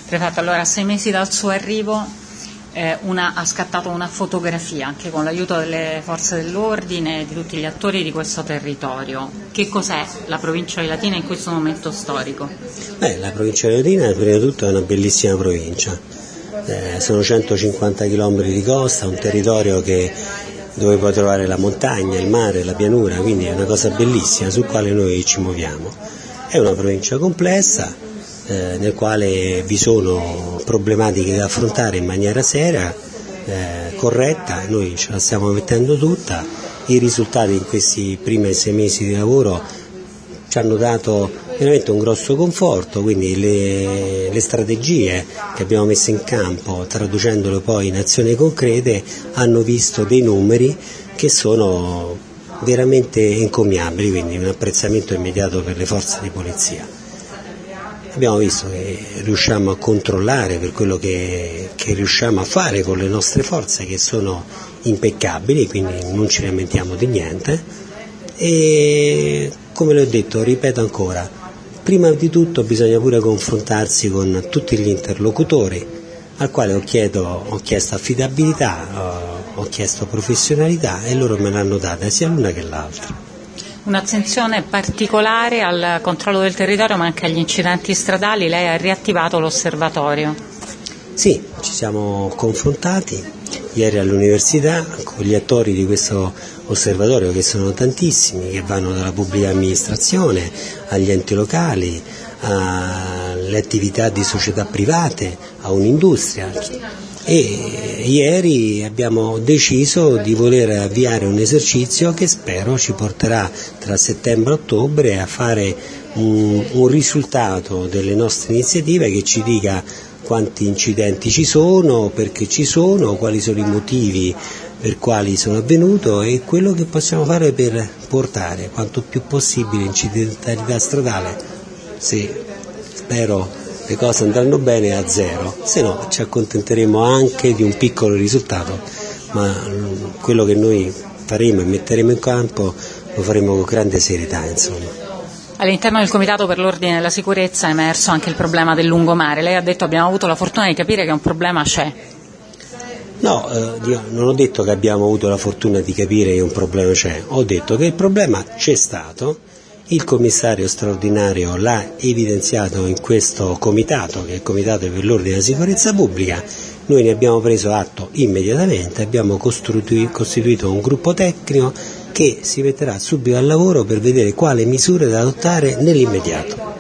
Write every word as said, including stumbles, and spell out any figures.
Prefetto, allora a sei mesi dal suo arrivo eh, una, ha scattato una fotografia anche con l'aiuto delle forze dell'ordine e di tutti gli attori di questo territorio. Che cos'è la provincia di Latina in questo momento storico? Beh, la provincia di Latina prima di tutto è una bellissima provincia, eh, sono centocinquanta chilometri di costa, un territorio che, dove puoi trovare la montagna, il mare, la pianura, quindi è una cosa bellissima sul quale noi ci muoviamo. È una provincia complessa, Eh, nel quale vi sono problematiche da affrontare in maniera seria, eh, corretta, noi ce la stiamo mettendo tutta. I risultati in questi primi sei mesi di lavoro ci hanno dato veramente un grosso conforto, quindi le, le strategie che abbiamo messo in campo, traducendole poi in azioni concrete, hanno visto dei numeri che sono veramente encomiabili, quindi un apprezzamento immediato per le forze di polizia. Abbiamo visto che riusciamo a controllare per quello che, che riusciamo a fare con le nostre forze, che sono impeccabili, quindi non ci lamentiamo di niente. E come le ho detto, ripeto ancora, prima di tutto bisogna pure confrontarsi con tutti gli interlocutori, al quale ho, chiedo, ho chiesto affidabilità, ho, ho chiesto professionalità e loro me l'hanno data sia l'una che l'altra. Un'attenzione particolare al controllo del territorio ma anche agli incidenti stradali, lei ha riattivato l'osservatorio. Sì, ci siamo confrontati ieri all'università con gli attori di questo osservatorio, che sono tantissimi, che vanno dalla pubblica amministrazione agli enti locali, alle attività di società private, a un'industria. E ieri abbiamo deciso di voler avviare un esercizio che spero ci porterà tra settembre e ottobre a fare un, un risultato delle nostre iniziative che ci dica quanti incidenti ci sono, perché ci sono, quali sono i motivi per quali sono avvenuti e quello che possiamo fare per portare quanto più possibile incidentalità stradale, se spero le cose andranno bene, a zero, se no ci accontenteremo anche di un piccolo risultato, ma quello che noi faremo e metteremo in campo lo faremo con grande serietà, insomma. All'interno del Comitato per l'Ordine e la Sicurezza è emerso anche il problema del lungomare. Lei ha detto abbiamo avuto la fortuna di capire che un problema c'è. No, eh, io non ho detto che abbiamo avuto la fortuna di capire che un problema c'è, ho detto che il problema c'è stato. Il commissario straordinario l'ha evidenziato in questo comitato, che è il Comitato per l'Ordine e la Sicurezza Pubblica. Noi ne abbiamo preso atto immediatamente, abbiamo costituito un gruppo tecnico che si metterà subito al lavoro per vedere quali misure da adottare nell'immediato.